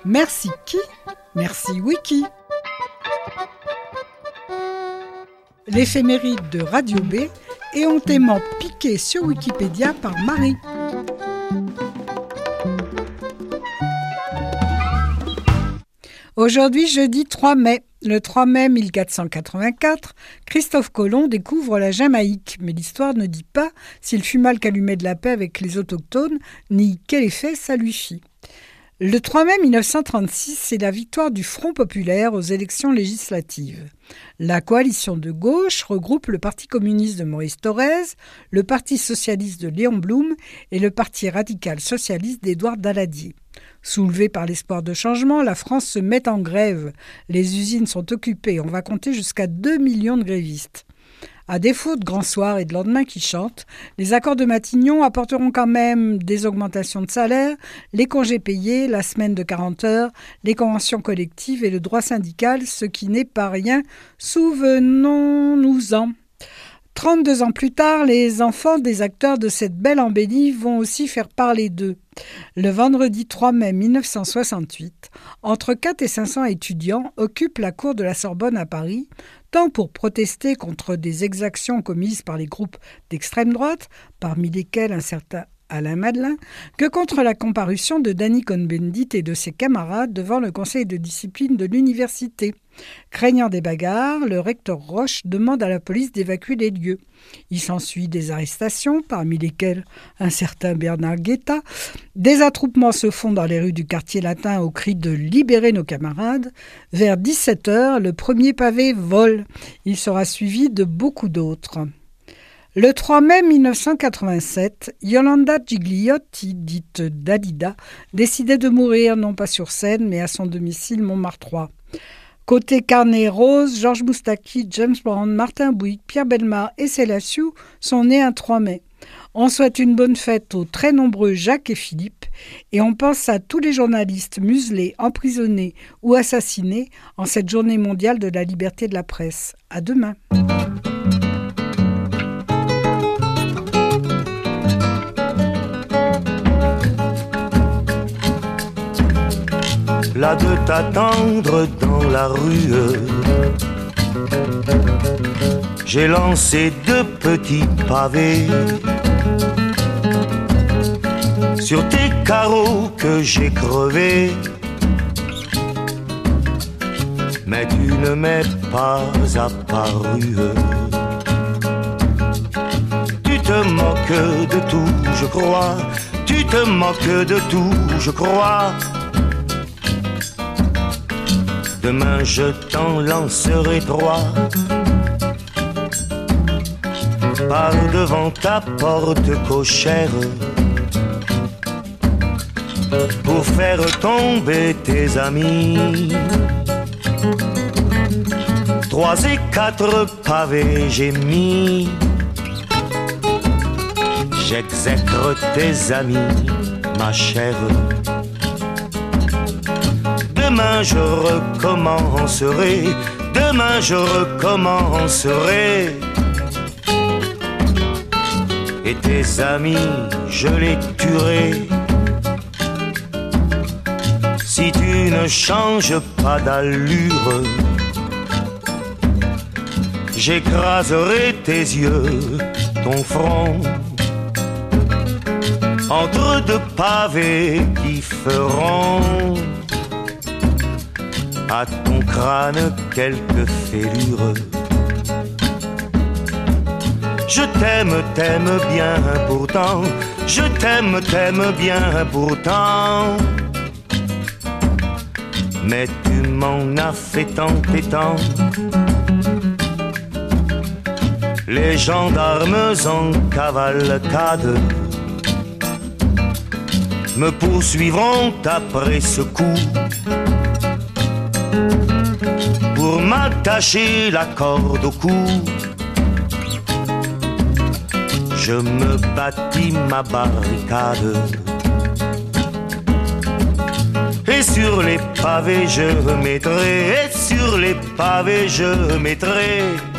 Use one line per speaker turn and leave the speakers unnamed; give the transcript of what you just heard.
Merci qui? Merci Wiki. L'éphéméride de Radio B est hontément piquée sur Wikipédia par Marie. Aujourd'hui, jeudi 3 mai. Le 3 mai 1484, Christophe Colomb découvre la Jamaïque, mais l'histoire ne dit pas s'il fut mal qu'allumer de la paix avec les autochtones, ni quel effet ça lui fit. Le 3 mai 1936, c'est la victoire du Front populaire aux élections législatives. La coalition de gauche regroupe le Parti communiste de Maurice Thorez, le Parti socialiste de Léon Blum et le Parti radical socialiste d'Édouard Daladier. Soulevée par l'espoir de changement, la France se met en grève. Les usines sont occupées. On va compter jusqu'à 2 millions de grévistes. À défaut de grands soirs et de lendemains qui chantent, les accords de Matignon apporteront quand même des augmentations de salaire, les congés payés, la semaine de 40 heures, les conventions collectives et le droit syndical, ce qui n'est pas rien. Souvenons-nous-en. 32 ans plus tard, les enfants des acteurs de cette belle embellie vont aussi faire parler d'eux. Le vendredi 3 mai 1968, entre 4 et 500 étudiants occupent la cour de la Sorbonne à Paris, tant pour protester contre des exactions commises par les groupes d'extrême droite, parmi lesquels un certain Alain Madelin, que contre la comparution de Danny Cohn-Bendit et de ses camarades devant le conseil de discipline de l'université. Craignant des bagarres, le recteur Roche demande à la police d'évacuer les lieux. Il s'ensuit des arrestations, parmi lesquelles un certain Bernard Guetta. Des attroupements se font dans les rues du quartier latin au cri de « Libérer nos camarades ». Vers 17h, le premier pavé vole. Il sera suivi de beaucoup d'autres. Le 3 mai 1987, Yolanda Gigliotti, dite Dalida, décidait de mourir non pas sur scène, mais à son domicile Montmartrois. Côté carnet rose, Georges Moustaki, James Brown, Martin Bouygues, Pierre Bellemare et Célia Sciou sont nés un 3 mai. On souhaite une bonne fête aux très nombreux Jacques et Philippe et on pense à tous les journalistes muselés, emprisonnés ou assassinés en cette journée mondiale de la liberté de la presse. À demain.
Là de t'attendre dans la rue, j'ai lancé 2 petits pavés sur tes carreaux que j'ai crevés, mais tu ne m'es pas apparu. Tu te moques de tout, je crois, tu te moques de tout, je crois. Demain je t'en lancerai 3 par devant ta porte cochère pour faire tomber tes amis. 3 et 4 pavés j'ai mis. J'exècre tes amis, ma chère. Demain je recommencerai, demain je recommencerai. Et tes amis, je les tuerai. Si tu ne changes pas d'allure, j'écraserai tes yeux, ton front, entre 2 pavés qui feront à ton crâne quelques fêlures. Je t'aime, t'aime bien pourtant. Je t'aime, t'aime bien pourtant. Mais tu m'en as fait tant et tant. Les gendarmes en cavalcade me poursuivront après ce coup pour m'attacher la corde au cou. Je me bâtis ma barricade et sur les pavés je mettrai, et sur les pavés je mettrai